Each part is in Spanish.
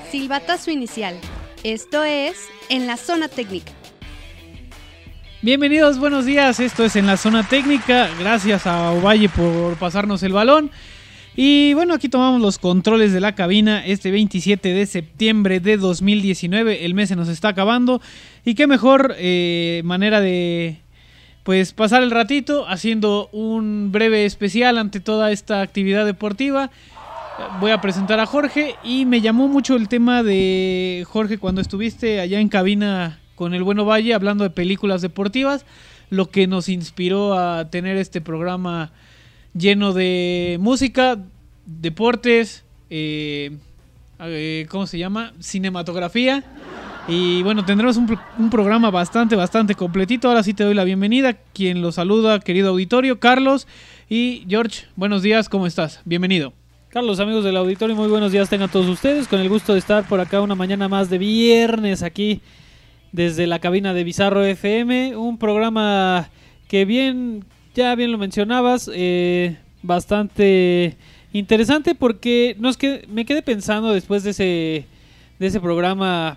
Silbatazo inicial. Esto es En la Zona Técnica. Bienvenidos, buenos días. Esto es En la Zona Técnica. Gracias a Ovalle por pasarnos el balón. Y bueno, aquí tomamos los controles de la cabina este 27 de septiembre de 2019. El mes se nos está acabando. Y qué mejor manera de pues pasar el ratito haciendo un breve especial ante toda esta actividad deportiva. Voy a presentar a Jorge y me llamó mucho el tema de Jorge cuando estuviste allá en cabina con el Bueno Valle hablando de películas deportivas, lo que nos inspiró a tener este programa lleno de música, deportes, ¿cómo se llama? Cinematografía. Y bueno, tendremos un programa bastante completito. Ahora sí te doy la bienvenida. Quien lo saluda, querido auditorio, Carlos y George. Buenos días, ¿cómo estás? Bienvenido. Carlos, amigos del auditorio, muy buenos días tengan todos ustedes. Con el gusto de estar por acá una mañana más de viernes aquí desde la cabina de Bizarro FM. Un programa que ya bien lo mencionabas, bastante interesante porque me quedé pensando después de ese programa,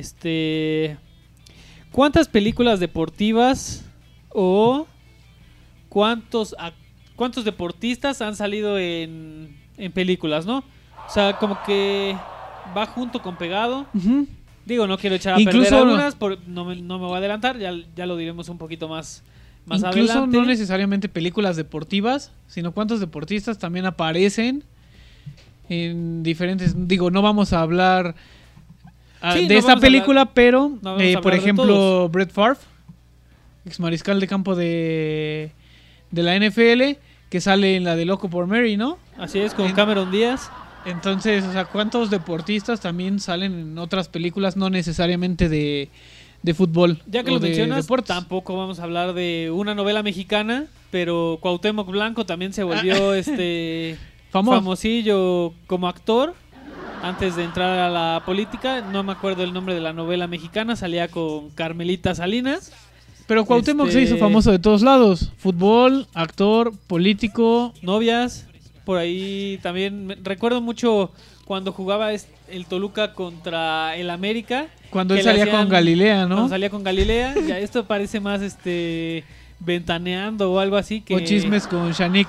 ¿cuántas películas deportivas o cuántos deportistas han salido en películas, ¿no? O sea, como que va junto con pegado. Uh-huh. Digo, no quiero echar a perder algunas, no me voy a adelantar, ya lo diremos un poquito más adelante. Incluso no necesariamente películas deportivas, sino cuántos deportistas también aparecen en diferentes... Digo, no vamos a hablar de esta película, pero por ejemplo, Brett Favre, ex mariscal de campo de la NFL, que sale en la de Loco por Mary, ¿no? Así es, con Cameron Díaz. Entonces, o sea, ¿cuántos deportistas también salen en otras películas, no necesariamente de fútbol? Ya que lo mencionas, tampoco vamos a hablar de una novela mexicana, pero Cuauhtémoc Blanco también se volvió famosillo como actor antes de entrar a la política. No me acuerdo el nombre de la novela mexicana, salía con Carmelita Salinas. Pero Cuauhtémoc se hizo famoso de todos lados. Fútbol, actor, político. Novias. Por ahí también recuerdo mucho cuando jugaba el Toluca contra el América. Cuando él salía con Galilea, ¿no? Cuando salía con Galilea. Ya esto parece más ventaneando o algo así. O chismes con Shanik.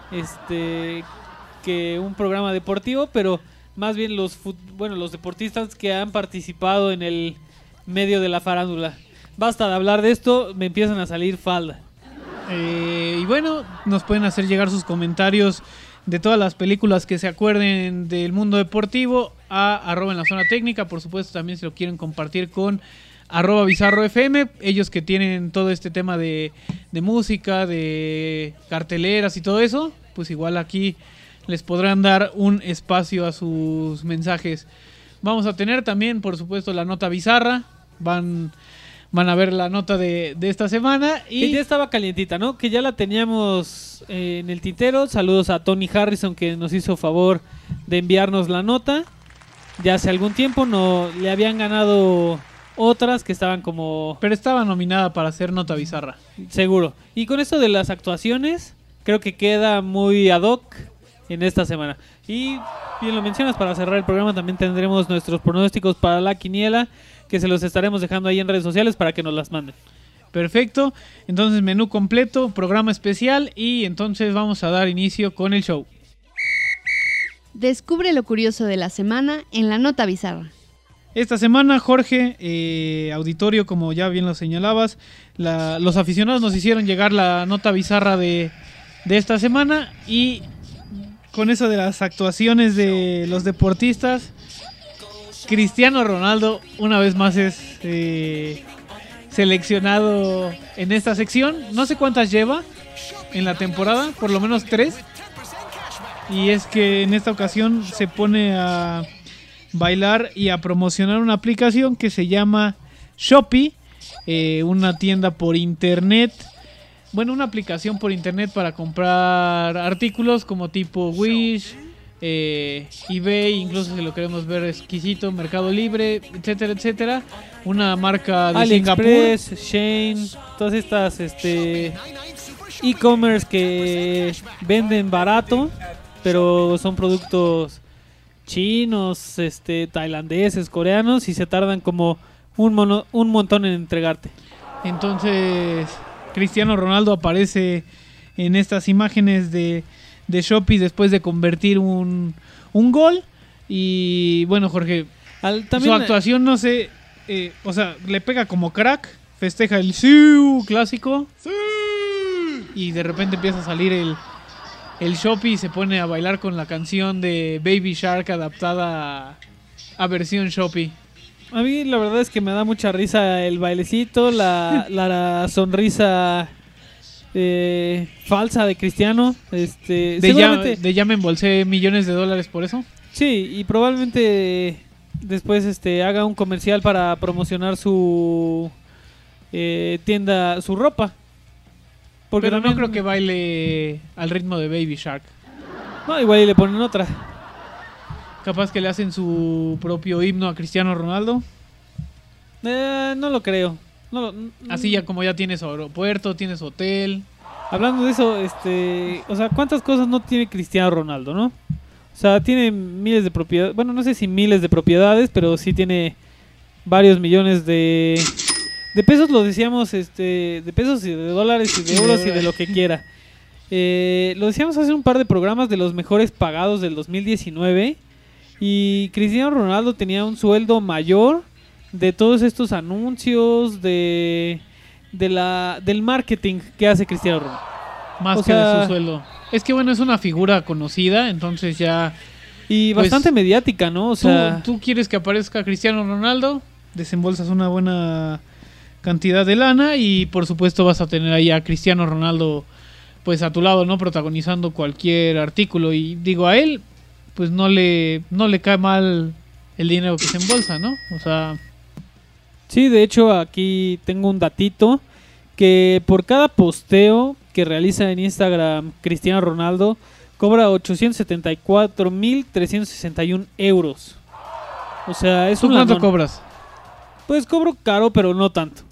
Que un programa deportivo, pero más bien los deportistas que han participado en el medio de la farándula. Basta de hablar de esto, me empiezan a salir falda. Y bueno, nos pueden hacer llegar sus comentarios de todas las películas que se acuerden del mundo deportivo a @ en la zona técnica. Por supuesto, también si lo quieren compartir con @ Bizarro FM. Ellos que tienen todo este tema de música, de carteleras y todo eso, pues igual aquí les podrán dar un espacio a sus mensajes. Vamos a tener también, por supuesto, la nota bizarra. Van a ver la nota de esta semana. Y que ya estaba calientita, ¿no? Que ya la teníamos en el tintero. Saludos a Tony Harrison, que nos hizo favor de enviarnos la nota. Ya hace algún tiempo no le habían ganado otras que estaban como... Pero estaba nominada para hacer nota bizarra. Seguro. Y con esto de las actuaciones, creo que queda muy ad hoc en esta semana. Y bien lo mencionas, para cerrar el programa también tendremos nuestros pronósticos para la quiniela, que se los estaremos dejando ahí en redes sociales para que nos las manden. Perfecto, entonces menú completo, programa especial y entonces vamos a dar inicio con el show. Descubre lo curioso de la semana en la nota bizarra. Esta semana, Jorge, auditorio, como ya bien lo señalabas, los aficionados nos hicieron llegar la nota bizarra de esta semana y con eso de las actuaciones de los deportistas, Cristiano Ronaldo una vez más es seleccionado en esta sección. No sé cuántas lleva en la temporada, por lo menos 3. Y es que en esta ocasión se pone a bailar y a promocionar una aplicación que se llama Shopee, una tienda por internet. Bueno, una aplicación por internet para comprar artículos como tipo Wish, eBay, incluso si lo queremos ver exquisito, Mercado Libre, etcétera, etcétera. Una marca de AliExpress, Singapur, Shein, todas estas e-commerce que venden barato, pero son productos chinos, tailandeses, coreanos, y se tardan como un montón en entregarte. Entonces, Cristiano Ronaldo aparece en estas imágenes de Shopee después de convertir un gol. Y bueno, Jorge, su actuación, no sé, o sea, le pega como crack, festeja el ¡siu! Clásico. ¡Sí! Y de repente empieza a salir el Shopee y se pone a bailar con la canción de Baby Shark adaptada a versión Shopee. A mí la verdad es que me da mucha risa el bailecito, la sonrisa falsa de Cristiano. Ya me embolsé millones de dólares por eso. Sí, y probablemente después haga un comercial para promocionar su tienda, su ropa. Porque pero también no creo que baile al ritmo de Baby Shark. No, igual y le ponen otra. Capaz que le hacen su propio himno a Cristiano Ronaldo. No lo creo. Así ya como ya tienes aeropuerto, tienes hotel. Hablando de eso, o sea, ¿cuántas cosas no tiene Cristiano Ronaldo, no? O sea, tiene miles de propiedades. Bueno, no sé si miles de propiedades, pero sí tiene varios millones de pesos, lo decíamos, de pesos y de dólares y de euros y de lo que quiera. Lo decíamos hace un par de programas de los mejores pagados del 2019 y Cristiano Ronaldo tenía un sueldo mayor de todos estos anuncios del marketing que hace Cristiano Ronaldo. Más que de su sueldo. Es que bueno, es una figura conocida, entonces ya... Y pues, bastante mediática, ¿no? O sea, tú quieres que aparezca Cristiano Ronaldo, desembolsas una buena cantidad de lana y por supuesto vas a tener ahí a Cristiano Ronaldo pues a tu lado, ¿no? Protagonizando cualquier artículo y digo, a él pues no le cae mal el dinero que se embolsa, ¿no? O sea... Sí, de hecho aquí tengo un datito que por cada posteo que realiza en Instagram Cristiano Ronaldo cobra 874.361 euros. O sea, es un ¿Cuánto cobras? Pues cobro caro, pero no tanto.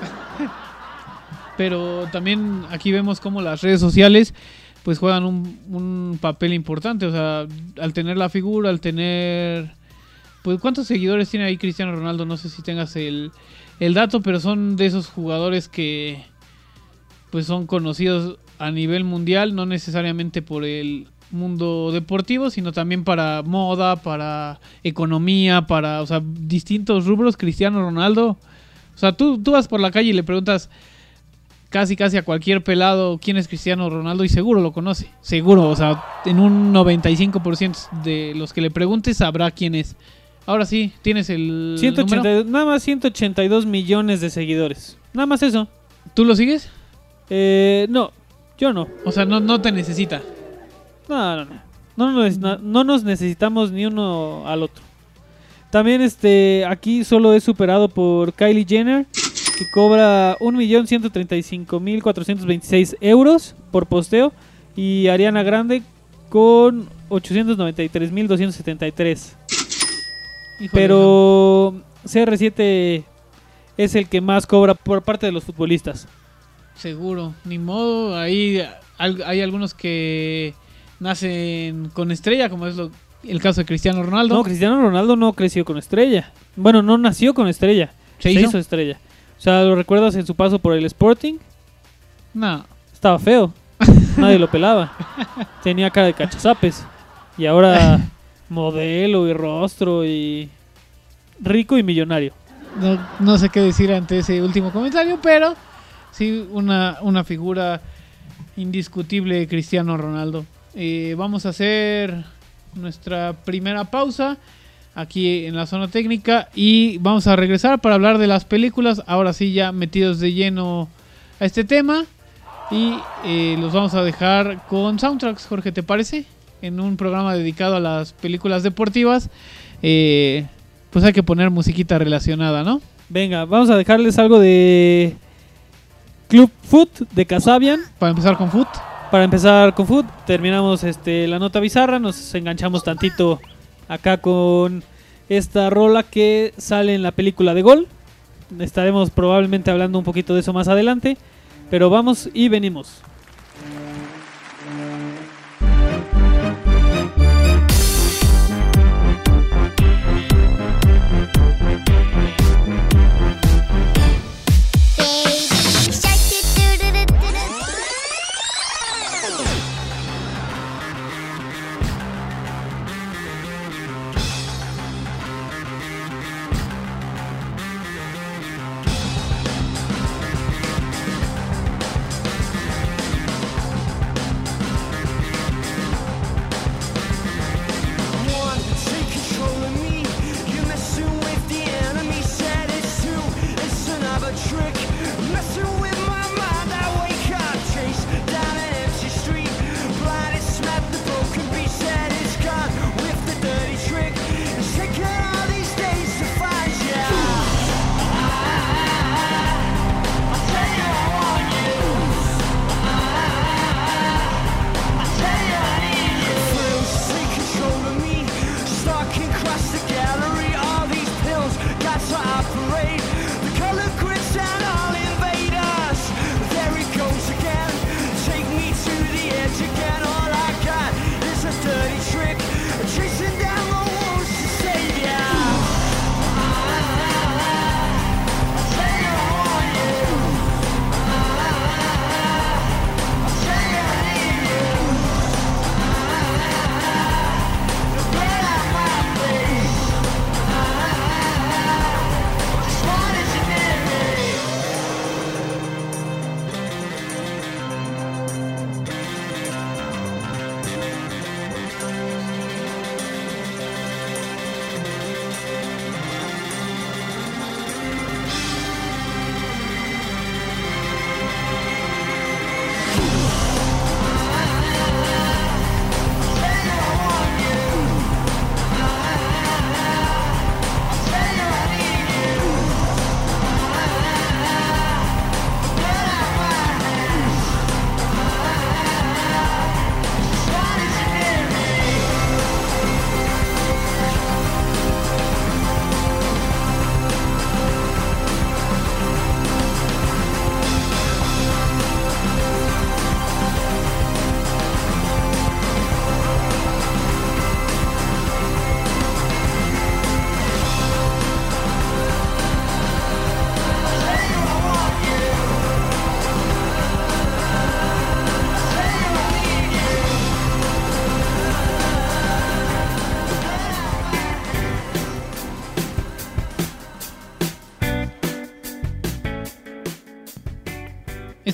Pero también aquí vemos cómo las redes sociales pues juegan un papel importante. O sea, al tener la figura, al tener... Pues ¿cuántos seguidores tiene ahí Cristiano Ronaldo? No sé si tengas el dato, pero son de esos jugadores que pues son conocidos a nivel mundial, no necesariamente por el mundo deportivo, sino también para moda, para economía, para, o sea, distintos rubros. Cristiano Ronaldo, o sea, tú vas por la calle y le preguntas casi a cualquier pelado quién es Cristiano Ronaldo y seguro lo conoce, seguro, o sea, en un 95% de los que le preguntes sabrá quién es. Ahora sí, tienes el 182, nada más 182 millones de seguidores, nada más eso. ¿Tú lo sigues? No, yo no. O sea, no te necesita. No nos necesitamos ni uno al otro. También aquí solo es superado por Kylie Jenner, que cobra 1.135.426 euros por posteo, y Ariana Grande con 893.273. Pero CR7 es el que más cobra por parte de los futbolistas. Seguro, ni modo. Ahí hay algunos que nacen con estrella, como es el caso de Cristiano Ronaldo. No, Cristiano Ronaldo no creció con estrella. Bueno, no nació con estrella. Se hizo estrella. O sea, ¿lo recuerdas en su paso por el Sporting? No. Estaba feo. Nadie lo pelaba. Tenía cara de cachazapes. Y ahora modelo y rostro y rico y millonario. No sé qué decir ante ese último comentario, pero sí una figura indiscutible, Cristiano Ronaldo. Vamos a hacer nuestra primera pausa aquí en la zona técnica y vamos a regresar para hablar de las películas, ahora sí ya metidos de lleno a este tema, y los vamos a dejar con soundtracks. Jorge, ¿te parece? En un programa dedicado a las películas deportivas, pues hay que poner musiquita relacionada, ¿no? Venga, vamos a dejarles algo de Club Foot de Kasabian. Para empezar con Foot. Terminamos la nota bizarra, nos enganchamos tantito acá con esta rola que sale en la película de Gol. Estaremos probablemente hablando un poquito de eso más adelante, pero vamos y venimos.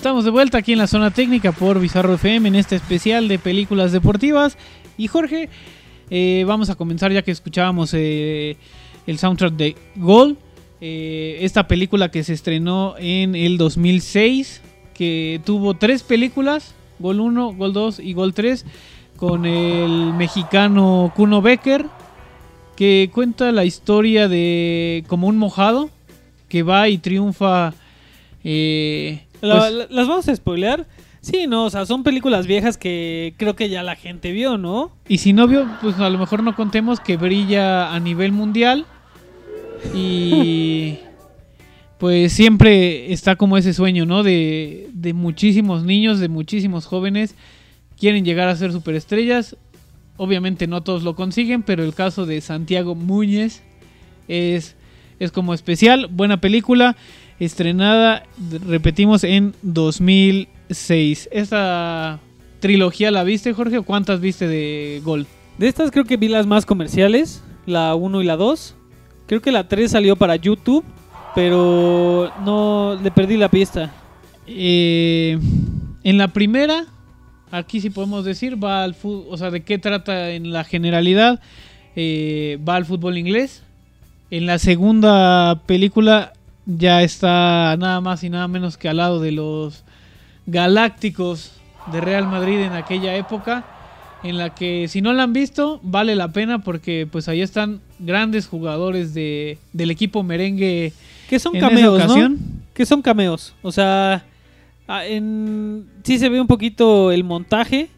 Estamos de vuelta aquí en la zona técnica por Bizarro FM en este especial de películas deportivas. Y Jorge, vamos a comenzar ya que escuchábamos el soundtrack de Gol. Esta película que se estrenó en el 2006, que tuvo 3 películas, Gol 1, Gol 2 y Gol 3, con el mexicano Kuno Becker, que cuenta la historia de como un mojado que va y triunfa. ¿Las vamos a spoilear? Sí, no, o sea, son películas viejas que creo que ya la gente vio, ¿no? Y si no vio, pues a lo mejor no contemos que brilla a nivel mundial. Y pues siempre está como ese sueño, ¿no? De muchísimos niños, de muchísimos jóvenes quieren llegar a ser superestrellas. Obviamente no todos lo consiguen, pero el caso de Santiago Muñez es como especial. Buena película, estrenada, repetimos, en 2006. ¿Esta trilogía la viste, Jorge? ¿O cuántas viste de Gol? De estas creo que vi las más comerciales, la 1 y la 2. Creo que la 3 salió para YouTube, pero no le perdí la pista. En la primera, aquí sí podemos decir, va al fútbol, o sea, ¿de qué trata en la generalidad? Va al fútbol inglés. En la segunda película ya está nada más y nada menos que al lado de los Galácticos de Real Madrid en aquella época, en la que si no la han visto vale la pena porque pues ahí están grandes jugadores del equipo merengue. Que son en cameos, esa ocasión, ¿no? Que son cameos, o sea, sí se ve un poquito el montaje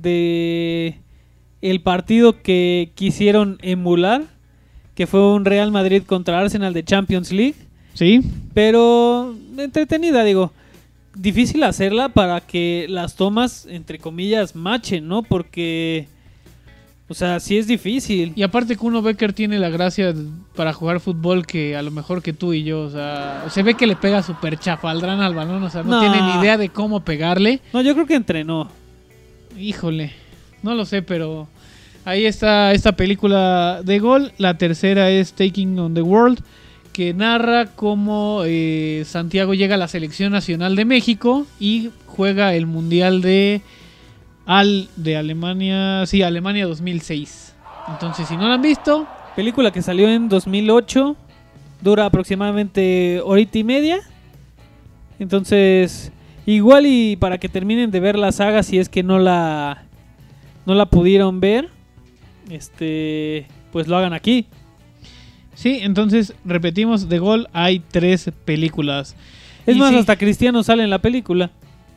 de el partido que quisieron emular, que fue un Real Madrid contra Arsenal de Champions League. Sí. Pero entretenida, digo. Difícil hacerla para que las tomas, entre comillas, machen, ¿no? Porque, o sea, sí es difícil. Y aparte Kuno Becker tiene la gracia para jugar fútbol que a lo mejor que tú y yo, o sea, se ve que le pega súper chafaldrán al balón, o sea, no tiene ni idea de cómo pegarle. No, yo creo que entrenó. Híjole, no lo sé, pero ahí está esta película de Gol. La tercera es Taking on the World, que narra cómo Santiago llega a la selección nacional de México y juega el mundial de Alemania, sí, Alemania 2006. Entonces, si no la han visto, película que salió en 2008, dura aproximadamente horita y media. Entonces, igual y para que terminen de ver la saga, si es que no la pudieron ver, pues lo hagan aquí. Sí, entonces repetimos, de Gol hay 3 películas. Es y más, sí, hasta Cristiano sale en la película.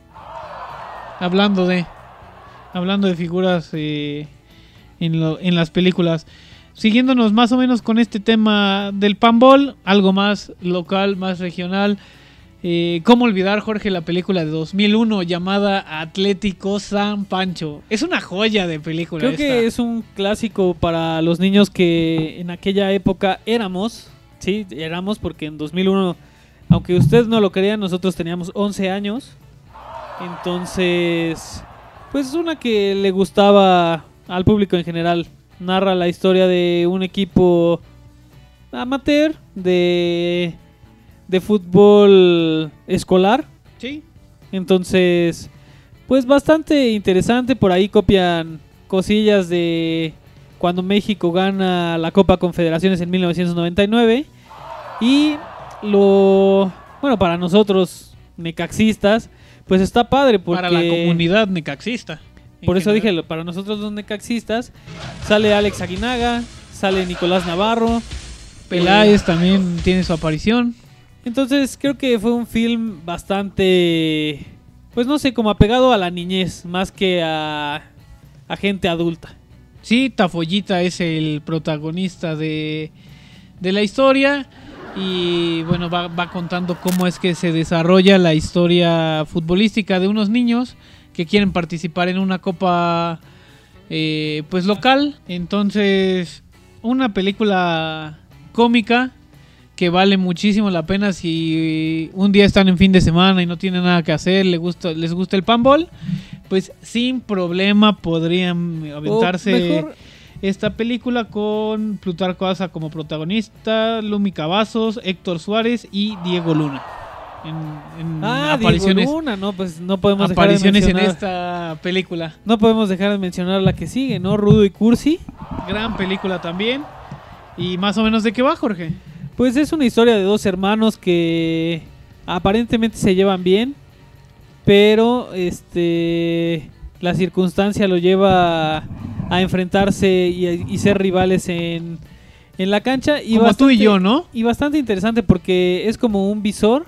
Hablando de figuras en las películas. Siguiéndonos más o menos con este tema del panball, algo más local, más regional. ¿Cómo olvidar, Jorge, la película de 2001 llamada Atlético San Pancho? Es una joya de película. Creo que es un clásico para los niños que en aquella época éramos. Sí, éramos porque en 2001, aunque usted no lo crea, nosotros teníamos 11 años. Entonces, pues es una que le gustaba al público en general. Narra la historia de un equipo amateur de fútbol escolar. Sí. Entonces, pues bastante interesante. Por ahí copian cosillas de cuando México gana la Copa Confederaciones en 1999. Y bueno, para nosotros necaxistas, pues está padre porque para la comunidad necaxista. Por eso dije, para nosotros los necaxistas, sale Alex Aguinaga, sale Nicolás Navarro, Peláez también tiene su aparición. Entonces creo que fue un film bastante, pues no sé, como apegado a la niñez, más que a gente adulta. Sí, Tafollita es el protagonista de la historia. Y bueno, va contando cómo es que se desarrolla la historia futbolística de unos niños que quieren participar en una copa pues local. Entonces, una película cómica que vale muchísimo la pena si un día están en fin de semana y no tienen nada que hacer, les gusta el panball, pues sin problema podrían aventarse esta película con Plutarco Asa como protagonista, Lumi Cavazos, Héctor Suárez y Diego Luna. en apariciones. Diego Luna, no, pues no podemos dejar de mencionar en esta película. No podemos dejar de mencionar la que sigue, ¿no? Rudo y Cursi. Gran película también. ¿Y más o menos de qué va, Jorge? Pues es una historia de dos hermanos que aparentemente se llevan bien, pero la circunstancia lo lleva a enfrentarse y ser rivales en la cancha. Y como tú y yo, ¿no? Y bastante interesante porque es como un visor,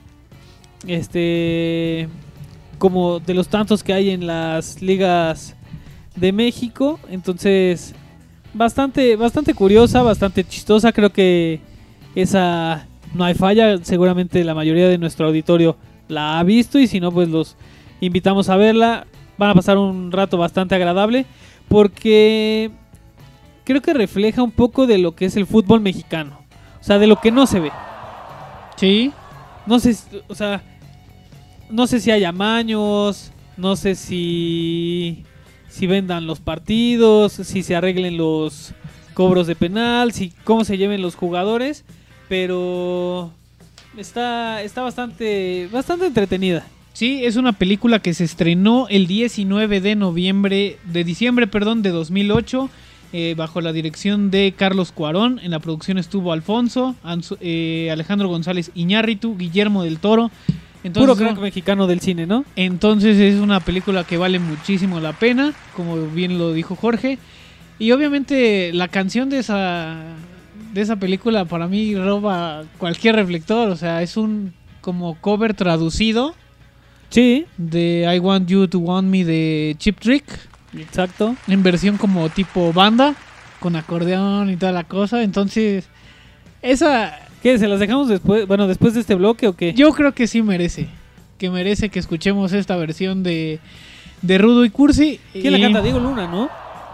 como de los tantos que hay en las ligas de México. Entonces, bastante curiosa, bastante chistosa. Creo que esa no hay falla. Seguramente la mayoría de nuestro auditorio la ha visto, y si no, pues los invitamos a verla. Van a pasar un rato bastante agradable porque creo que refleja un poco de lo que es el fútbol mexicano. O sea, de lo que no se ve. Sí. No sé, o sea, no sé si hay amaños, no sé si vendan los partidos, si se arreglen los cobros de penal, cómo se lleven los jugadores, pero está bastante entretenida. Sí, es una película que se estrenó el 19 de diciembre de 2008, bajo la dirección de Carlos Cuarón. En la producción estuvo Alfonso, Alejandro González Iñárritu, Guillermo del Toro. Entonces, puro crack mexicano del cine, ¿no? Entonces es una película que vale muchísimo la pena, como bien lo dijo Jorge. Y obviamente la canción de esa película para mí roba cualquier reflector. O sea, es un como cover traducido. Sí. De I Want You to Want Me de Cheap Trick. Exacto. En versión como tipo banda, con acordeón y toda la cosa. Entonces, esa... ¿Qué? ¿Se las dejamos después? Bueno, después de este bloque ¿o qué? Yo creo que sí merece que escuchemos esta versión de Rudo y Cursi. ¿Quién la canta? Diego Luna, ¿no?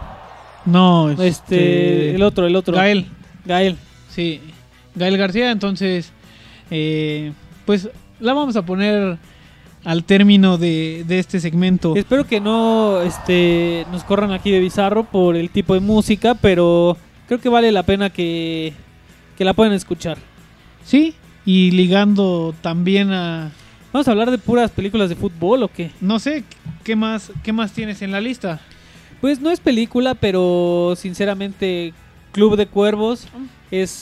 No, el otro. Gael. Sí, Gael García. Entonces, pues la vamos a poner al término de este segmento. Espero que no nos corran aquí de Bizarro por el tipo de música, pero creo que vale la pena que la puedan escuchar. Sí, y ligando también a... ¿Vamos a hablar de puras películas de fútbol o qué? No sé, ¿qué más tienes en la lista? Pues no es película, pero sinceramente Club de Cuervos es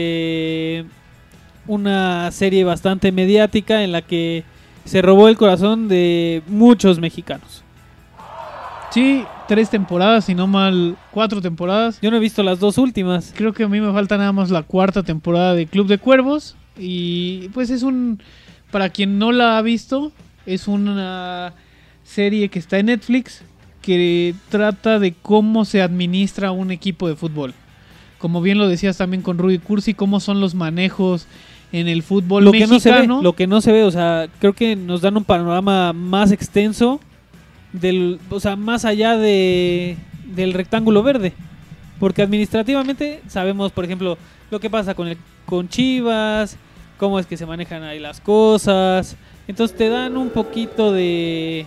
una serie bastante mediática en la que se robó el corazón de muchos mexicanos. Sí, 3 temporadas, si no mal 4 temporadas. Yo no he visto las 2 últimas. Creo que a mí me falta nada más la 4ª temporada de Club de Cuervos. Y pues es para quien no la ha visto, es una serie que está en Netflix que trata de cómo se administra un equipo de fútbol. Como bien lo decías también con Rudy Cursi, cómo son los manejos en el fútbol mexicano. Lo que no se ve, o sea, creo que nos dan un panorama más extenso, o sea, más allá del rectángulo verde. Porque administrativamente sabemos, por ejemplo, lo que pasa con Chivas, cómo es que se manejan ahí las cosas. Entonces te dan un poquito de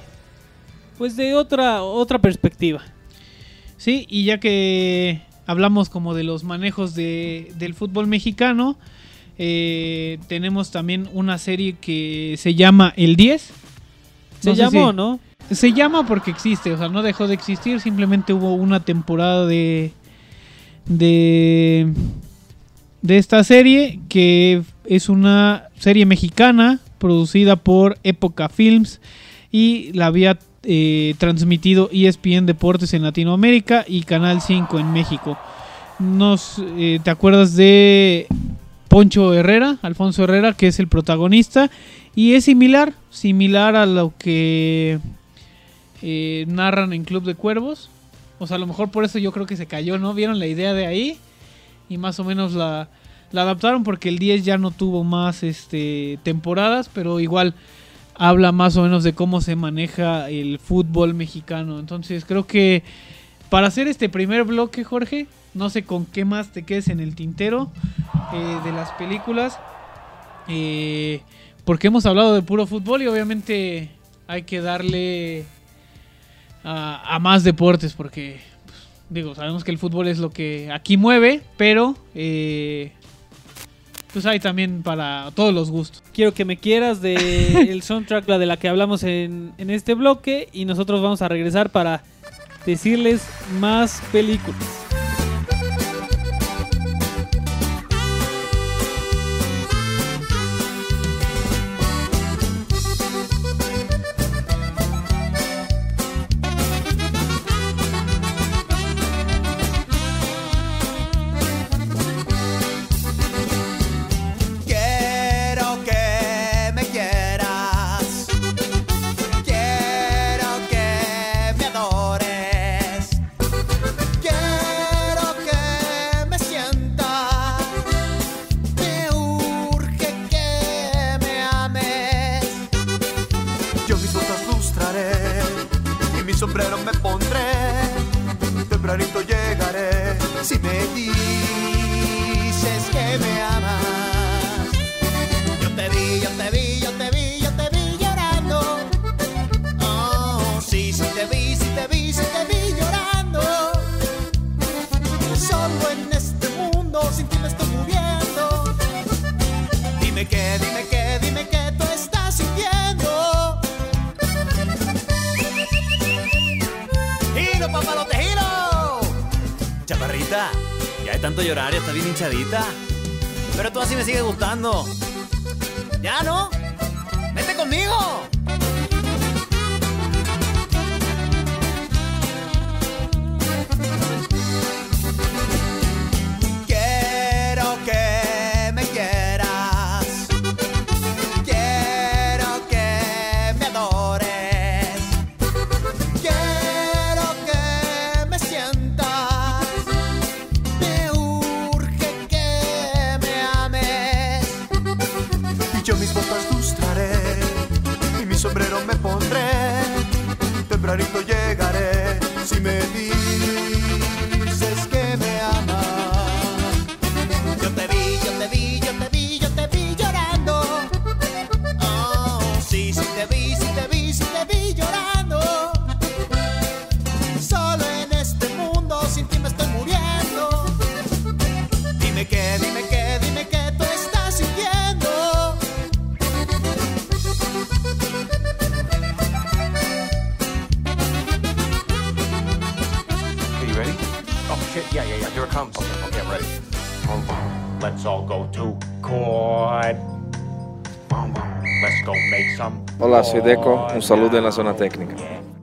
otra perspectiva. Sí, y ya que hablamos como de los manejos del fútbol mexicano, tenemos también una serie que se llama El 10. ¿No? Se llama porque existe, o sea, no dejó de existir, simplemente hubo una temporada de esta serie, que es una serie mexicana producida por Época Films y la había transmitido ESPN Deportes en Latinoamérica y Canal 5 en México. ¿Te acuerdas de Poncho Herrera, Alfonso Herrera, que es el protagonista? Y es similar a lo que narran en Club de Cuervos. O sea, a lo mejor por eso yo creo que se cayó, ¿no? Vieron la idea de ahí y más o menos la adaptaron, porque el 10 ya no tuvo más temporadas, pero igual habla más o menos de cómo se maneja el fútbol mexicano. Entonces creo que para hacer este primer bloque, Jorge, no sé con qué más te quedes en el tintero de las películas, porque hemos hablado de puro fútbol y obviamente hay que darle a más deportes, porque sabemos que el fútbol es lo que aquí mueve, pero pues hay también para todos los gustos. Quiero que me quieras de el soundtrack, la de la que hablamos en este bloque, y nosotros vamos a regresar para decirles más películas. Sombrero me pondré, tempranito llegaré. Si me dices que me amas, yo te vi, yo te vi, yo te vi, yo te vi llorando. Oh, sí, sí te vi, sí te vi, sí te vi llorando. Solo en este mundo sin ti me estoy muriendo. Dime qué, dime qué, dime qué tú estás sintiendo. ¡Giro, papalote, giro! Chaparrita, ya de tanto llorar ya está bien hinchadita. Pero tú así me sigues gustando. ¿Ya no? ¡Vete conmigo! Quiero que me quieras. Quiero que me adores. Yo mis botas lustraré y mi sombrero me pondré. Tempranito llegaré si me dices que me amas. Yo te vi, yo te vi, yo te vi, yo te vi llorando. Oh, sí, sí te vi, sí te vi, sí te vi llorando. Solo en este mundo sin ti me estoy muriendo. Dime qué, dime qué, dime qué tú estás sintiendo. Yeah, here it comes. Okay, I'm ready. Let's all go to court. Let's go make some. Hola, soy Deco. Un saludo en la zona técnica.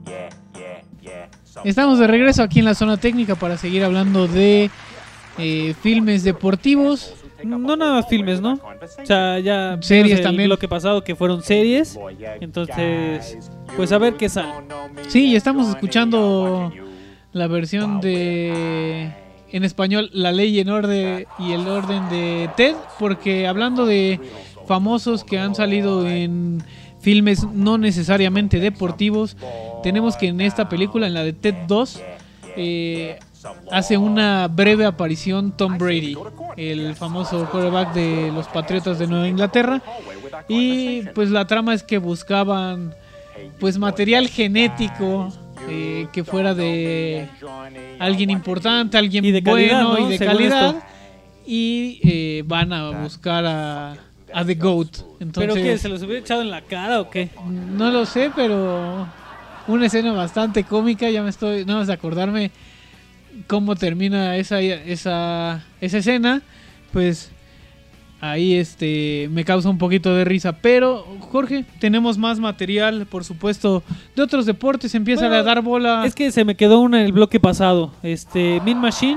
Estamos de regreso aquí en la zona técnica para seguir hablando de filmes deportivos. No nada más filmes, ¿no? O sea, ya series el también. bloque pasado que fueron series. Entonces, pues a ver qué sale. Sí, y estamos escuchando la versión de en español, La Ley en Orden y el Orden de Ted, porque hablando de famosos que han salido en filmes no necesariamente deportivos, tenemos que en esta película, en la de Ted 2, hace una breve aparición Tom Brady, el famoso quarterback de los Patriotas de Nueva Inglaterra, y pues la trama es que buscaban pues material genético que fuera de alguien importante, alguien y de calidad, bueno, ¿no? y de Según calidad, esto. y van a buscar a The GOAT. Entonces, ¿Pero qué? ¿Se los hubiera echado en la cara o qué? no lo sé, pero una escena bastante cómica. Ya me estoy, no vas a acordarme cómo termina esa escena, pues ahí me causa un poquito de risa. Pero Jorge, tenemos más material, por supuesto, de otros deportes. Empieza a dar bola. Es que se me quedó una en el bloque pasado. Mean Machine,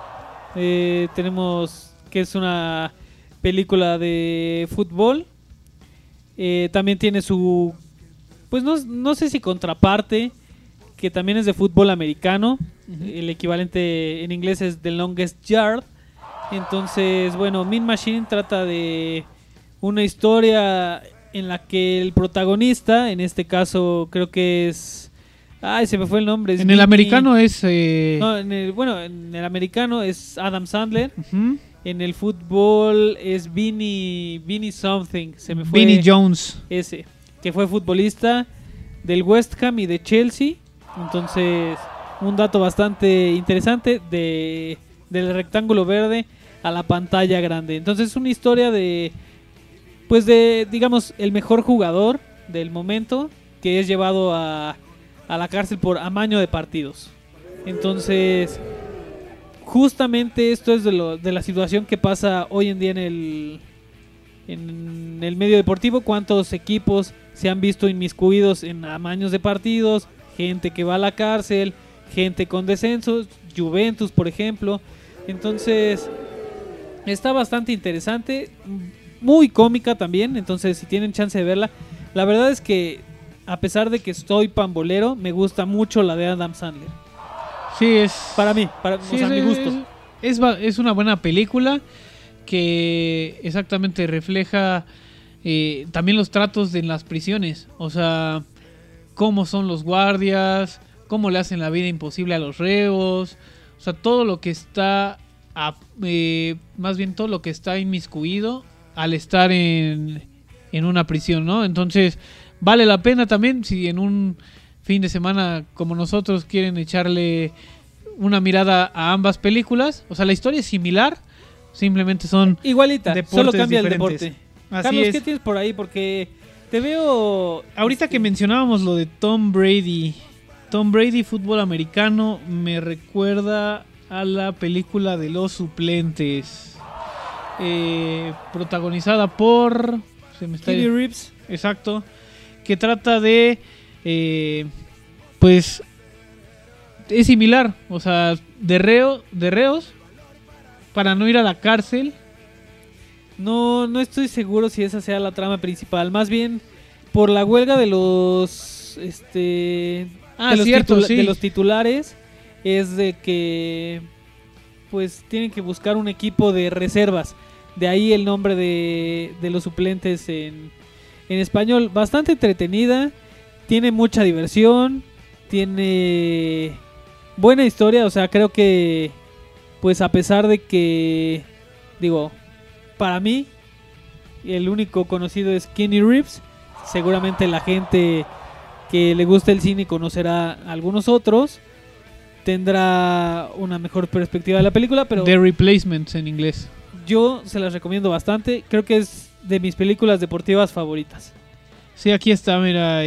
tenemos que es una película de fútbol. También tiene su, pues no sé si contraparte, que también es de fútbol americano. El equivalente en inglés es The Longest Yard. Entonces, bueno, Mean Machine trata de una historia en la que el protagonista, en este caso creo que es... Ay, se me fue el nombre. En el americano es... No, en el americano es Adam Sandler. En el fútbol es Vinny something. Se me fue. Vinny Jones. Ese, que fue futbolista del West Ham y de Chelsea. Entonces, un dato bastante interesante del rectángulo verde. a la pantalla grande. Entonces es una historia de, digamos, el mejor jugador del momento que es llevado a la cárcel por amaño de partidos. Entonces, justamente esto es de la situación que pasa hoy en día en el medio deportivo. Cuántos equipos se han visto inmiscuidos en amaños de partidos, gente que va a la cárcel, gente con descensos, Juventus por ejemplo. Entonces está bastante interesante, muy cómica también. Entonces si tienen chance de verla, la verdad es que a pesar de que soy pambolero, me gusta mucho la de Adam Sandler. Sí, es para mí, sí, o sea, mi gusto. Es una buena película que exactamente refleja también los tratos en las prisiones. O sea, cómo son los guardias, cómo le hacen la vida imposible a los reos. O sea, todo lo que está, más bien todo lo que está inmiscuido al estar en una prisión, ¿no? Entonces, vale la pena también si en un fin de semana como nosotros quieren echarle una mirada a ambas películas. O sea, la historia es similar, simplemente son igualita, solo cambia diferentes. el deporte. Así Carlos, es. ¿qué tienes por ahí? Porque te veo... Ahorita que mencionábamos lo de Tom Brady, fútbol americano, me recuerda a la película de Los Suplentes, protagonizada por... Keanu Reeves. Exacto, que trata de... pues es similar, o sea, de reos para no ir a la cárcel. No estoy seguro si esa sea la trama principal. Más bien por la huelga de los de los titulares, es de que pues tienen que buscar un equipo de reservas. De ahí el nombre de Los Suplentes en español. Bastante entretenida, tiene mucha diversión, tiene buena historia. O sea, creo que pues a pesar de que, digo, para mí el único conocido es Keanu Reeves, seguramente la gente que le gusta el cine conocerá a algunos otros, tendrá una mejor perspectiva de la película, pero The Replacements en inglés. Yo se las recomiendo bastante, creo que es de mis películas deportivas favoritas. Sí, aquí está, mira,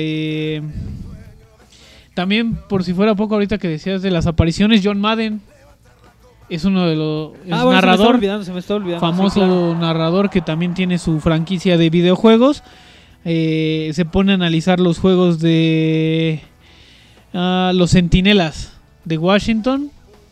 también por si fuera poco, ahorita que decías de las apariciones, John Madden es uno de los narrador, se me está olvidando, famoso, sí, claro. narrador que también tiene su franquicia de videojuegos. Se pone a analizar los juegos de los Centinelas de Washington.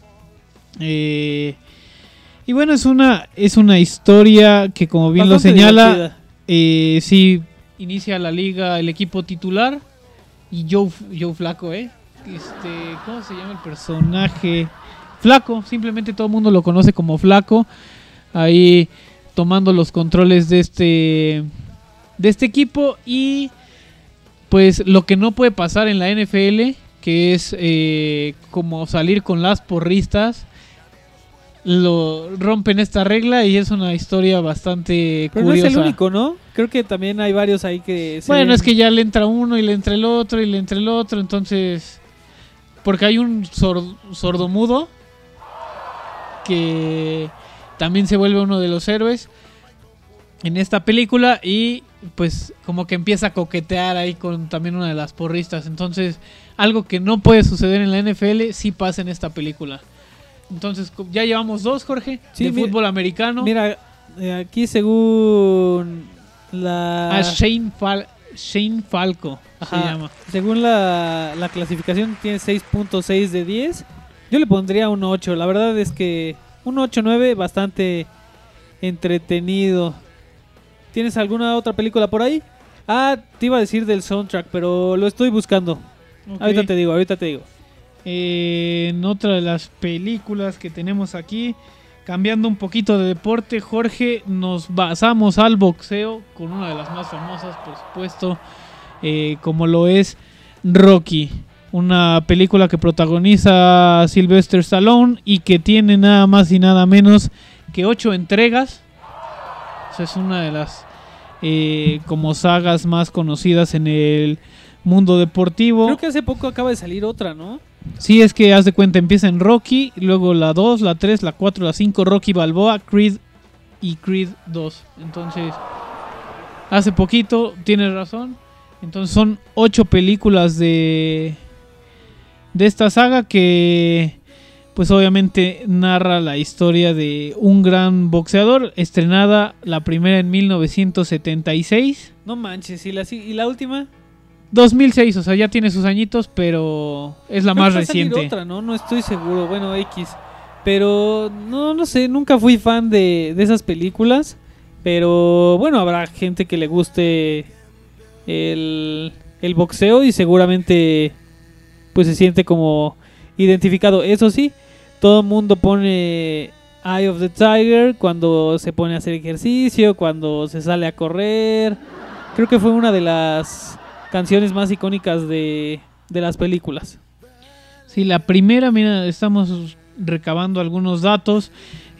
Y bueno, es una historia que, como bien Bastante lo señala, sí, inicia la liga el equipo titular y Joe Flaco, ¿cómo se llama el personaje? Flaco, simplemente todo el mundo lo conoce como Flaco, ahí tomando los controles de este equipo. Y pues lo que no puede pasar en la NFL, que es como salir con las porristas, lo rompen esta regla y es una historia bastante Pero curiosa. no es el único, ¿no? Creo que también hay varios ahí que... Bueno, es que ya le entra uno y le entra el otro y le entra el otro, entonces... Porque hay un sordomudo que también se vuelve uno de los héroes en esta película y pues como que empieza a coquetear ahí con también una de las porristas. Entonces, algo que no puede suceder en la NFL sí pasa en esta película. Entonces, ya llevamos 2, Jorge, sí, de fútbol americano. Mira, aquí según la... Shane Falco. Ajá. Se llama. Según la clasificación tiene 6.6 de 10. Yo le pondría un 8. La verdad es que un 8-9 bastante entretenido. ¿Tienes alguna otra película por ahí? Te iba a decir del soundtrack, pero lo estoy buscando. Okay. Ahorita te digo. En otra de las películas que tenemos aquí, cambiando un poquito de deporte, Jorge, nos basamos al boxeo con una de las más famosas, por supuesto, como lo es Rocky, una película que protagoniza Sylvester Stallone y que tiene nada más y nada menos que 8 entregas. O sea, es una de las como sagas más conocidas en el mundo deportivo. Creo que hace poco acaba de salir otra, ¿no? Sí, es que haz de cuenta, empieza en Rocky, luego la 2, la 3, la 4, la 5, Rocky Balboa, Creed y Creed 2. Entonces, hace poquito, tienes razón. Entonces son 8 películas de esta saga que pues obviamente narra la historia de un gran boxeador, estrenada la primera en 1976. No manches, ¿y la última? 2006, o sea, ya tiene sus añitos, pero es la Creo más que va a salir reciente. otra, no estoy seguro, bueno, X. Pero no sé, nunca fui fan de esas películas. Pero bueno, habrá gente que le guste el boxeo y seguramente pues se siente como identificado. Eso sí, todo el mundo pone Eye of the Tiger cuando se pone a hacer ejercicio, cuando se sale a correr. Creo que fue una de las canciones más icónicas de las películas. Sí, la primera, mira, estamos recabando algunos datos.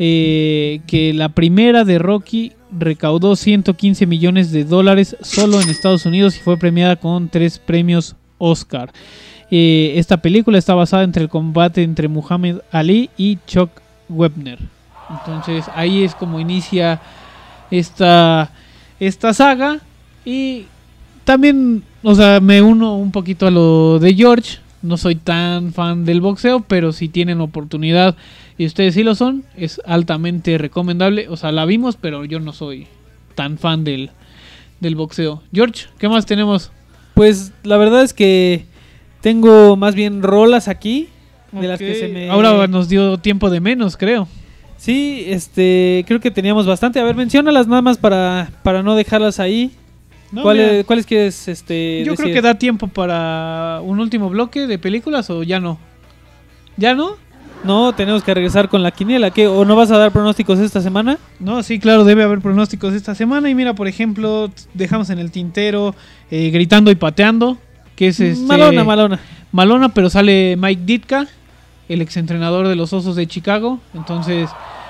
Que la primera de Rocky recaudó $115 millones solo en Estados Unidos y fue premiada con 3 premios Oscar. Esta película está basada entre el combate entre Muhammad Ali y Chuck Wepner. Entonces ahí es como inicia esta saga. Y también, o sea, me uno un poquito a lo de George. No soy tan fan del boxeo, pero si tienen oportunidad y ustedes sí lo son, es altamente recomendable. O sea, la vimos, pero yo no soy tan fan del boxeo. George, ¿qué más tenemos? Pues la verdad es que tengo más bien rolas aquí, de las que se me... Ahora nos dio tiempo de menos, creo. Sí, creo que teníamos bastante. A ver, menciónalas nada más para no dejarlas ahí. No, ¿Cuáles quieres yo decir? creo que da tiempo para un último bloque de películas o ya no. ¿Ya no? No, tenemos que regresar con la quiniela. ¿Qué? ¿O no vas a dar pronósticos esta semana? No, sí, claro, debe haber pronósticos esta semana. Y mira, por ejemplo, dejamos en el tintero Gritando y Pateando, que es Malona, pero sale Mike Ditka, el exentrenador de los Osos de Chicago. Entonces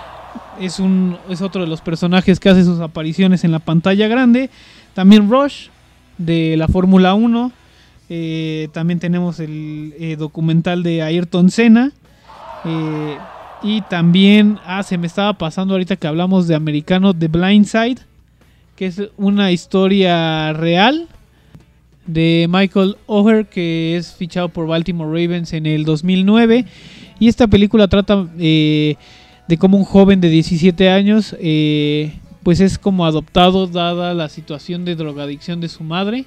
es otro de los personajes que hace sus apariciones en la pantalla grande. También Rush, de la Fórmula 1. También tenemos el documental de Ayrton Senna. Y también, se me estaba pasando ahorita que hablamos de americano, The Blind Side, que es una historia real de Michael Oher, que es fichado por Baltimore Ravens en el 2009. Y esta película trata de cómo un joven de 17 años pues es como adoptado dada la situación de drogadicción de su madre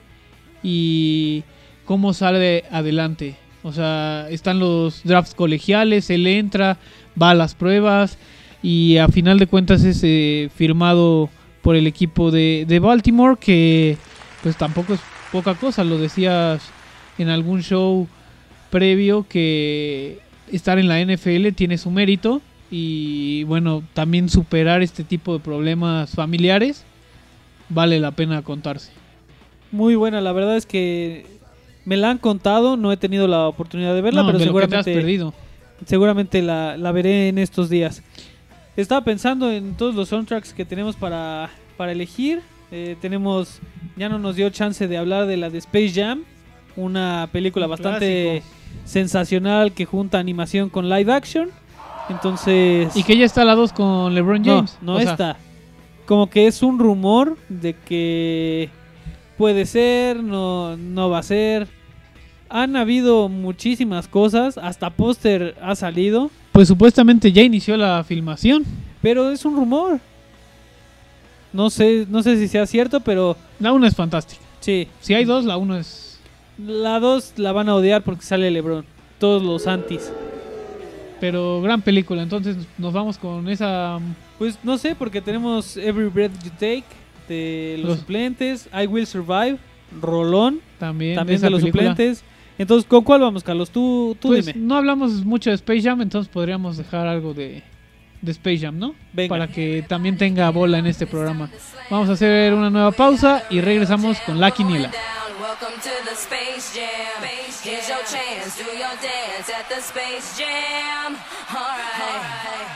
y cómo sale adelante. O sea, están los drafts colegiales, él entra, va a las pruebas y a final de cuentas es firmado por el equipo de Baltimore, que pues tampoco es poca cosa. Lo decías en algún show previo que estar en la NFL tiene su mérito. Y bueno, también superar este tipo de problemas familiares vale la pena contarse. Muy buena, la verdad es que me la han contado, no he tenido la oportunidad de verla, pero seguramente la veré en estos días. Estaba pensando en todos los soundtracks que tenemos para elegir. Ya no nos dio chance de hablar de la de Space Jam, una película bastante sensacional que junta animación con live action. Entonces... Y que ya está a la 2 con LeBron James. No está. Como que es un rumor de que puede ser, no va a ser. Han habido muchísimas cosas, hasta póster ha salido. Pues supuestamente ya inició la filmación. Pero es un rumor. No sé si sea cierto, pero... La 1 es fantástica. Sí. Si hay 2, la 1 es... La 2 la van a odiar porque sale LeBron. Todos los antis. Pero gran película, entonces nos vamos con esa... Pues no sé, porque tenemos Every Breath You Take de los suplentes, I Will Survive, Rolón, también de los suplentes. Entonces, ¿con cuál vamos, Carlos? Tú pues dime. No hablamos mucho de Space Jam, entonces podríamos dejar algo de Space Jam, ¿no? Venga. Para que también tenga bola en este programa. Vamos a hacer una nueva pausa y regresamos con la quiniela. Welcome to the Space Jam. Here's your chance, do your dance at the Space Jam. All right.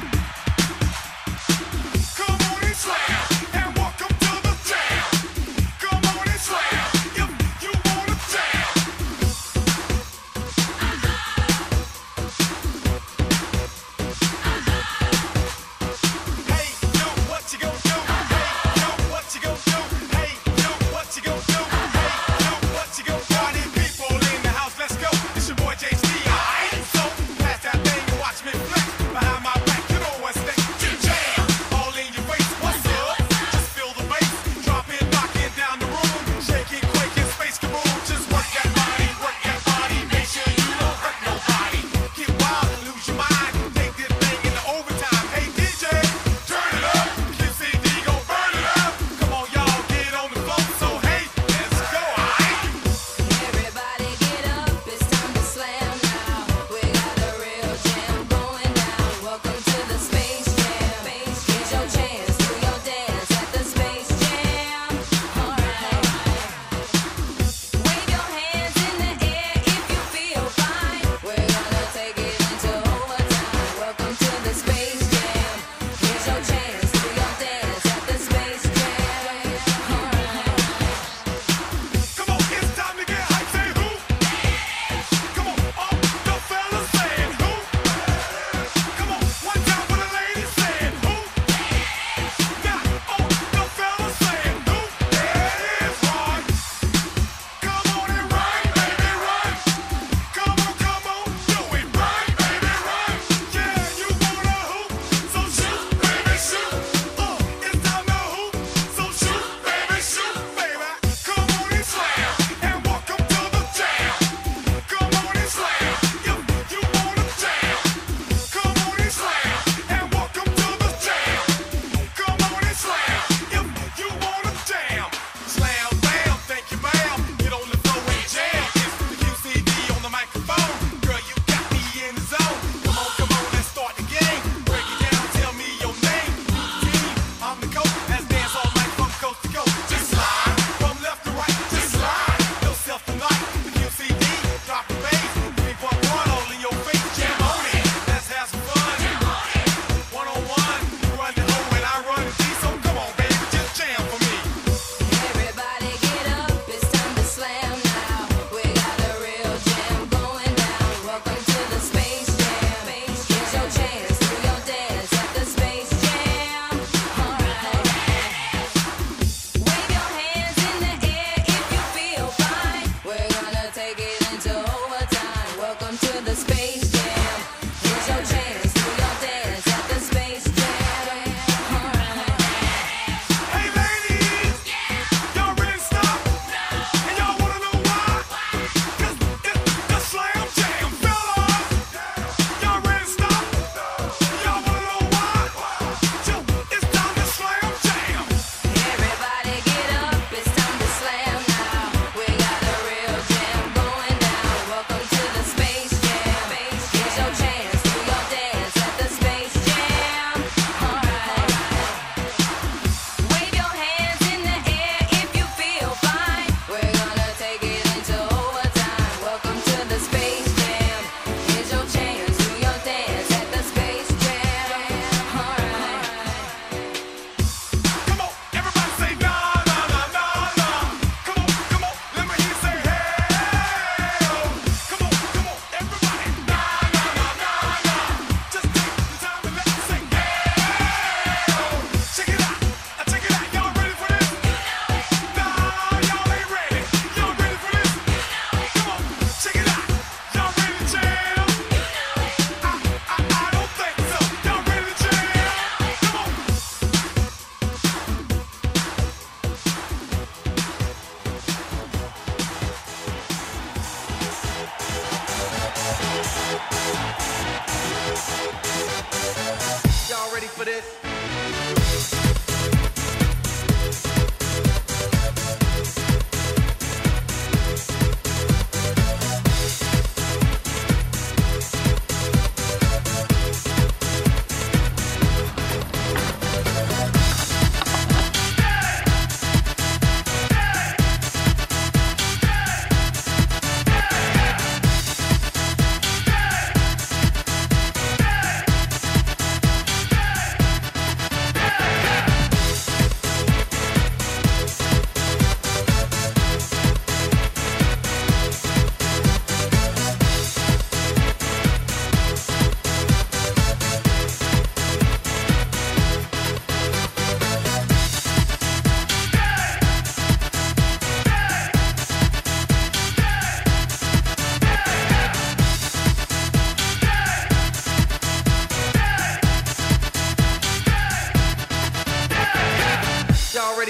Come on and slam, and welcome to the jam.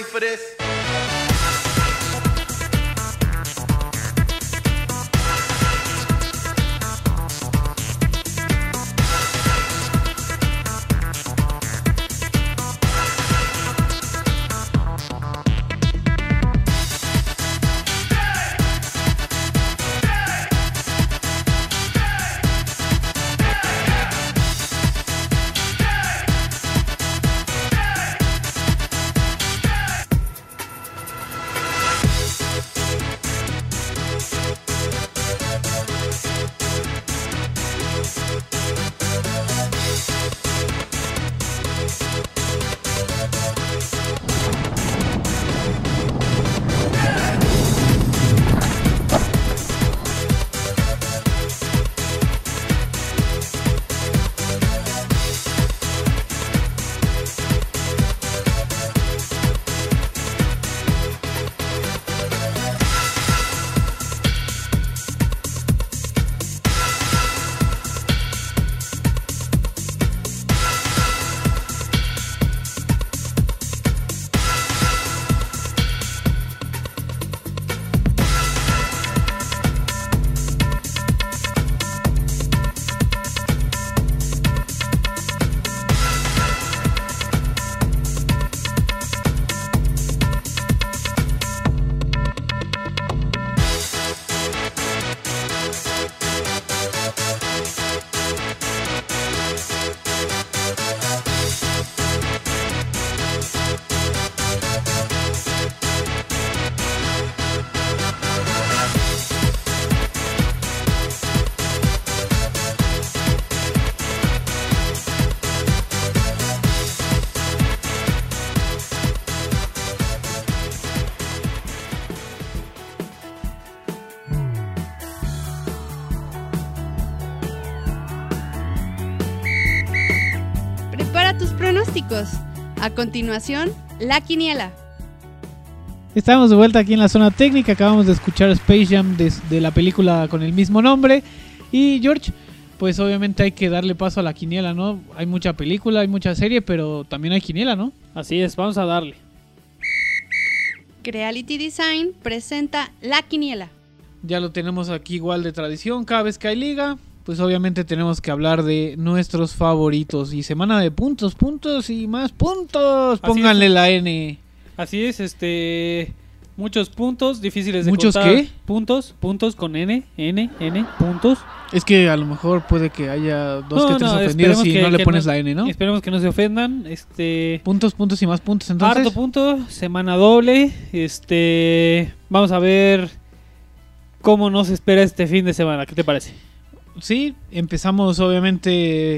for this? pronósticos. A continuación, la quiniela. Estamos de vuelta aquí en la zona técnica. Acabamos de escuchar Space Jam de la película con el mismo nombre. Y George, pues obviamente hay que darle paso a la quiniela, ¿no? Hay mucha película, hay mucha serie, pero también hay quiniela, ¿no? Así es, vamos a darle. Creality Design presenta la quiniela. Ya lo tenemos aquí igual de tradición. Cada vez que hay liga, pues obviamente tenemos que hablar de nuestros favoritos. Y semana de puntos, puntos y más puntos. Pónganle la N. Así es, muchos puntos difíciles de ¿Muchos contar. qué? Puntos con N, puntos. Es que a lo mejor puede que haya dos que tres ofendidos si no le pones la N, ¿no? Esperemos que no se ofendan. Puntos, puntos y más puntos, entonces. Harto punto, semana doble. Vamos a ver cómo nos espera este fin de semana. ¿Qué te parece? Sí, empezamos obviamente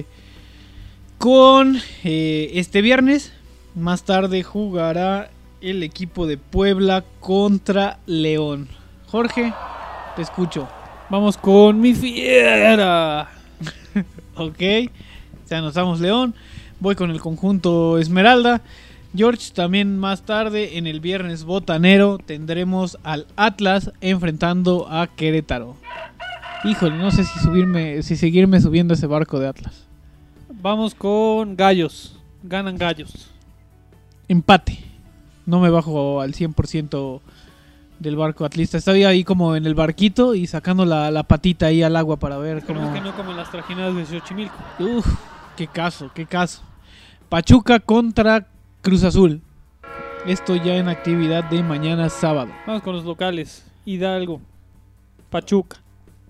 con este viernes. Más tarde jugará el equipo de Puebla contra León. Jorge, te escucho. Vamos con mi fiera. Ok, ya anotamos León. Voy con el conjunto Esmeralda. George, también más tarde en el viernes botanero tendremos al Atlas enfrentando a Querétaro. Híjole, no sé si seguirme subiendo ese barco de Atlas. Vamos con Gallos. Ganan Gallos. Empate. No me bajo al 100% del barco atlista. Estoy ahí como en el barquito y sacando la patita ahí al agua para ver cómo... Esperemos que no como en las trajinadas de Xochimilco. Uf, qué caso. Pachuca contra Cruz Azul. Esto ya en actividad de mañana sábado. Vamos con los locales. Hidalgo. Pachuca.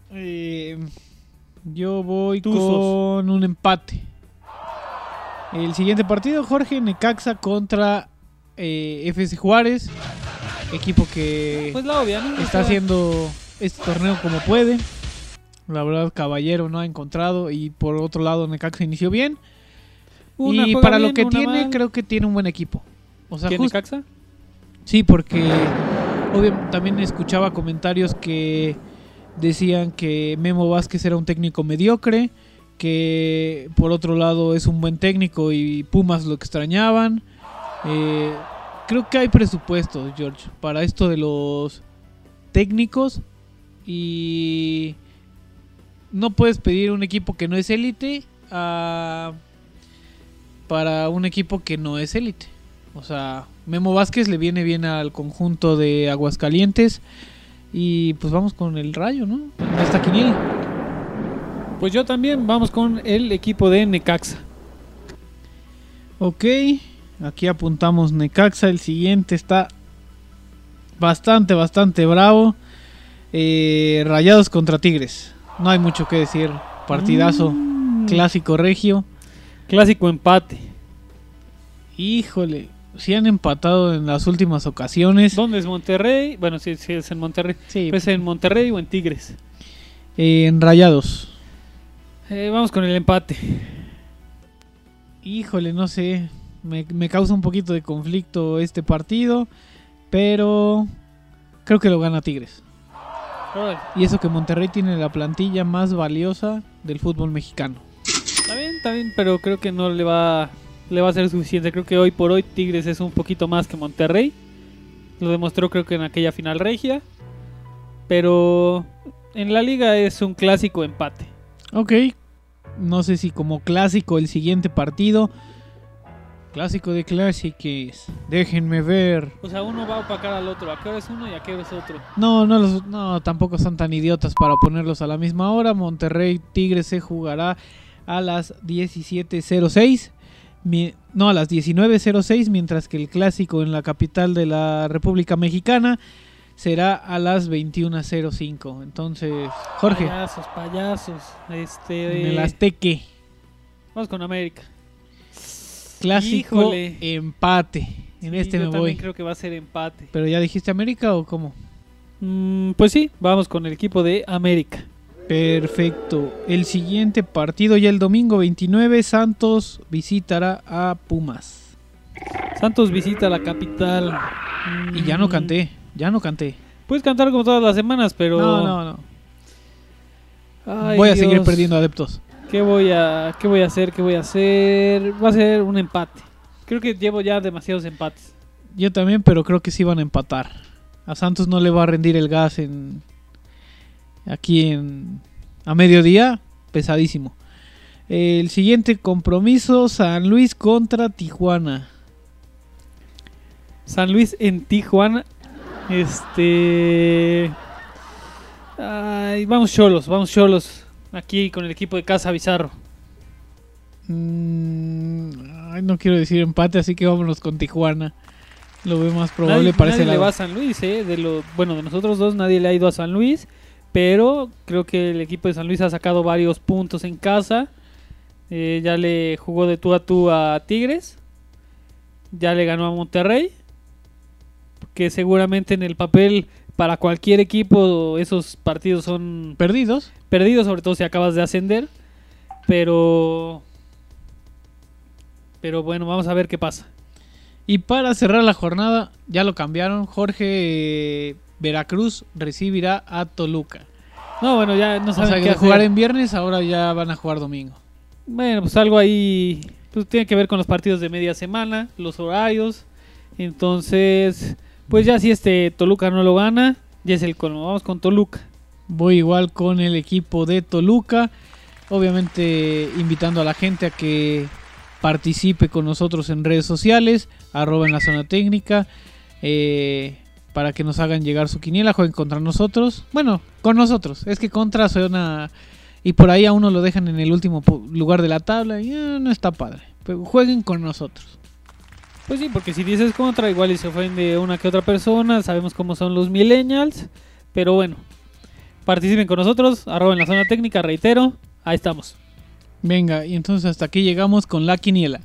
Yo voy Tuzos. con un empate. El siguiente partido, Jorge, Necaxa contra FC Juárez. Equipo que Pues la obvia, ¿no? está haciendo este torneo como puede. La verdad, Caballero no ha encontrado. Y por otro lado, Necaxa inició bien. Una Y juega para bien, lo que una tiene, mal. creo que tiene un buen equipo. O sea, ¿Quién, Necaxa? sí, porque también escuchaba comentarios que decían que Memo Vázquez era un técnico mediocre, que por otro lado es un buen técnico y Pumas lo extrañaban. Creo que hay presupuestos, George, para esto de los técnicos y no puedes pedir un equipo que no es élite para un equipo que no es élite. O sea, Memo Vázquez le viene bien al conjunto de Aguascalientes. Y pues vamos con el Rayo, ¿no? Esta quiniela. Pues yo también vamos con el equipo de Necaxa. Ok, aquí apuntamos Necaxa. El siguiente está bastante bravo. Rayados contra Tigres. No hay mucho que decir. Partidazo. Clásico regio. Clásico empate. Híjole, sí han empatado en las últimas ocasiones. ¿Dónde es Monterrey? Bueno, sí es en Monterrey. Sí. ¿Es en Monterrey o en Tigres? En Rayados. Vamos con el empate. Híjole, no sé. Me causa un poquito de conflicto este partido. Pero creo que lo gana Tigres. Órale. Y eso que Monterrey tiene la plantilla más valiosa del fútbol mexicano. Está bien, pero creo que no le va a ser suficiente. Creo que hoy por hoy Tigres es un poquito más que Monterrey. Lo demostró creo que en aquella final regia. Pero en la liga es un clásico empate. Ok. No sé si como clásico el siguiente partido. Clásico de clásicos. Déjenme ver. O sea, uno va a opacar al otro. ¿A qué hora es uno y a qué hora es otro? No, tampoco son tan idiotas para ponerlos a la misma hora. Monterrey Tigres se jugará a las 17:06. A las 19:06, mientras que el clásico en la capital de la República Mexicana será a las 21:05. Entonces, Jorge, Payasos. en el Azteque, Vamos con América. clásico, Híjole. empate. En Sí, este yo me también voy. creo que va a ser empate. ¿Pero ya dijiste América o cómo? Pues sí, vamos con el equipo de América. Perfecto. El siguiente partido ya el domingo 29, Santos visitará a Pumas. Santos visita la capital. Y ya no canté. Puedes cantar como todas las semanas, pero... No. Ay, Voy a seguir Dios. perdiendo adeptos. ¿Qué voy a hacer? Va a ser un empate. Creo que llevo ya demasiados empates. Yo también, pero creo que sí van a empatar. A Santos no le va a rendir el gas a mediodía, pesadísimo. El siguiente compromiso, San Luis contra Tijuana. San Luis en Tijuana. Vamos Cholos. Aquí con el equipo de Casa Bizarro. No quiero decir empate, así que vámonos con Tijuana. Lo veo más probable para ese nadie le lado. va a San Luis, de nosotros dos nadie le ha ido a San Luis, pero creo que el equipo de San Luis ha sacado varios puntos en casa. Ya le jugó de tú a tú a Tigres, ya le ganó a Monterrey, que seguramente en el papel para cualquier equipo esos partidos son ¿Perdidos? sobre todo si acabas de ascender, pero bueno, vamos a ver qué pasa. Y para cerrar la jornada, ya lo cambiaron. Jorge, Veracruz recibirá a Toluca. No, bueno, ya no O sea, saben que qué de jugar hacer. en viernes, ahora ya van a jugar domingo. Bueno, pues algo ahí pues tiene que ver con los partidos de media semana, los horarios. Entonces, pues ya si Toluca no lo gana, ya es el colmo. Vamos con Toluca. Voy igual con el equipo de Toluca. Obviamente invitando a la gente a que participe con nosotros en redes sociales, @en la zona técnica, para que nos hagan llegar su quiniela, jueguen contra nosotros. Bueno, con nosotros, es que contra suena... Y por ahí a uno lo dejan en el último lugar de la tabla y no está padre. Pero jueguen con nosotros. Pues sí, porque si dices contra, igual y se ofende una que otra persona. Sabemos cómo son los millennials. Pero bueno, participen con nosotros, @en la zona técnica, reitero, ahí estamos. Venga, y entonces hasta aquí llegamos con la quiniela.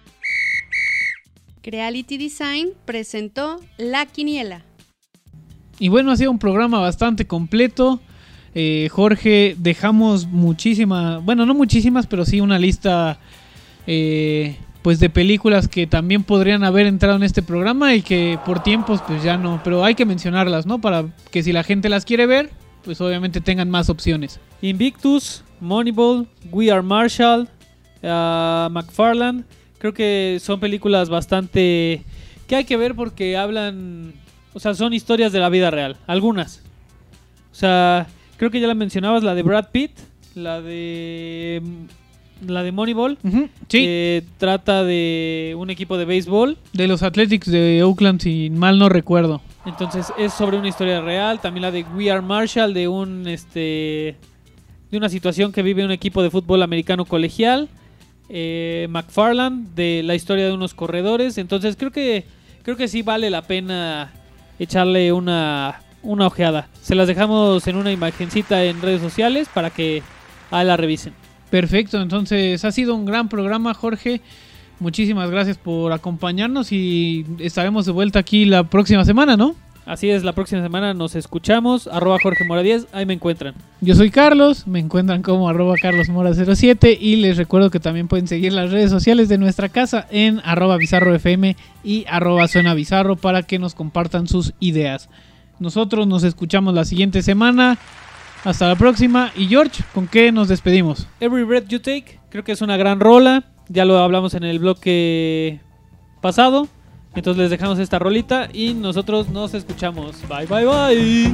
Creality Design presentó La Quiniela. Y bueno, ha sido un programa bastante completo. Jorge, dejamos no muchísimas, pero sí una lista pues de películas que también podrían haber entrado en este programa y que por tiempos pues ya no, pero hay que mencionarlas, ¿no? Para que si la gente las quiere ver, pues obviamente tengan más opciones. Invictus, Moneyball, We Are Marshall, McFarland. Creo que son películas bastante que hay que ver porque hablan, o sea, son historias de la vida real, algunas. O sea, creo que ya la mencionabas, la de Brad Pitt, la de la de Moneyball. Ujú, sí, Trata de un equipo de béisbol. de los Athletics de Oakland, si mal no recuerdo. Entonces es sobre una historia real. También la de We Are Marshall, de de una situación que vive un equipo de fútbol americano colegial. McFarland, de la historia de unos corredores. Entonces creo que sí vale la pena echarle una ojeada. Se las dejamos en una imagencita en redes sociales para que la revisen. Perfecto, entonces ha sido un gran programa, Jorge. Muchísimas gracias por acompañarnos y estaremos de vuelta aquí la próxima semana, ¿no? Así es, la próxima semana nos escuchamos. @JorgeMora10, ahí me encuentran. Yo soy Carlos, me encuentran como @CarlosMora07 y les recuerdo que también pueden seguir las redes sociales de nuestra casa en @BizarroFM y @SuenaBizarro para que nos compartan sus ideas. Nosotros nos escuchamos la siguiente semana. Hasta la próxima. Y George, ¿con qué nos despedimos? Every Breath You Take, creo que es una gran rola. Ya lo hablamos en el bloque pasado. Entonces les dejamos esta rolita y nosotros nos escuchamos. Bye, bye, bye.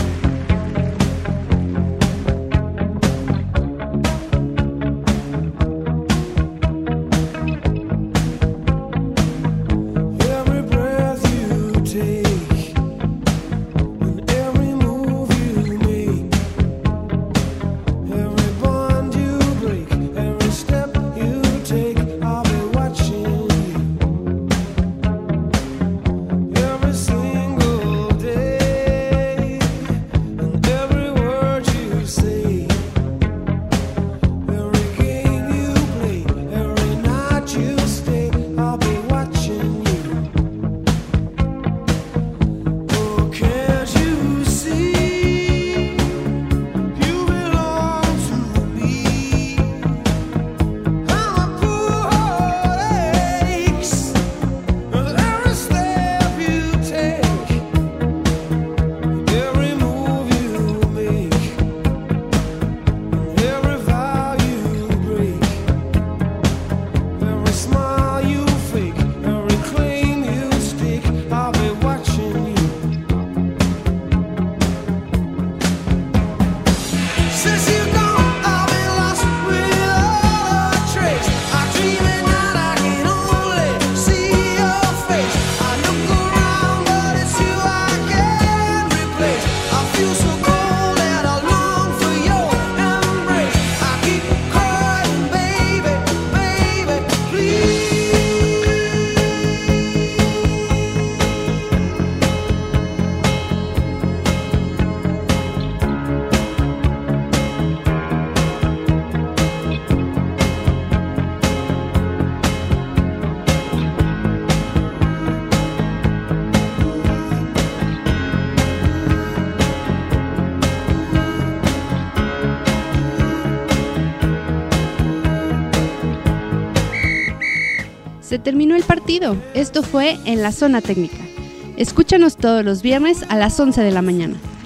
Se terminó el partido. Esto fue En la Zona Técnica. Escúchanos todos los viernes a las 11 de la mañana.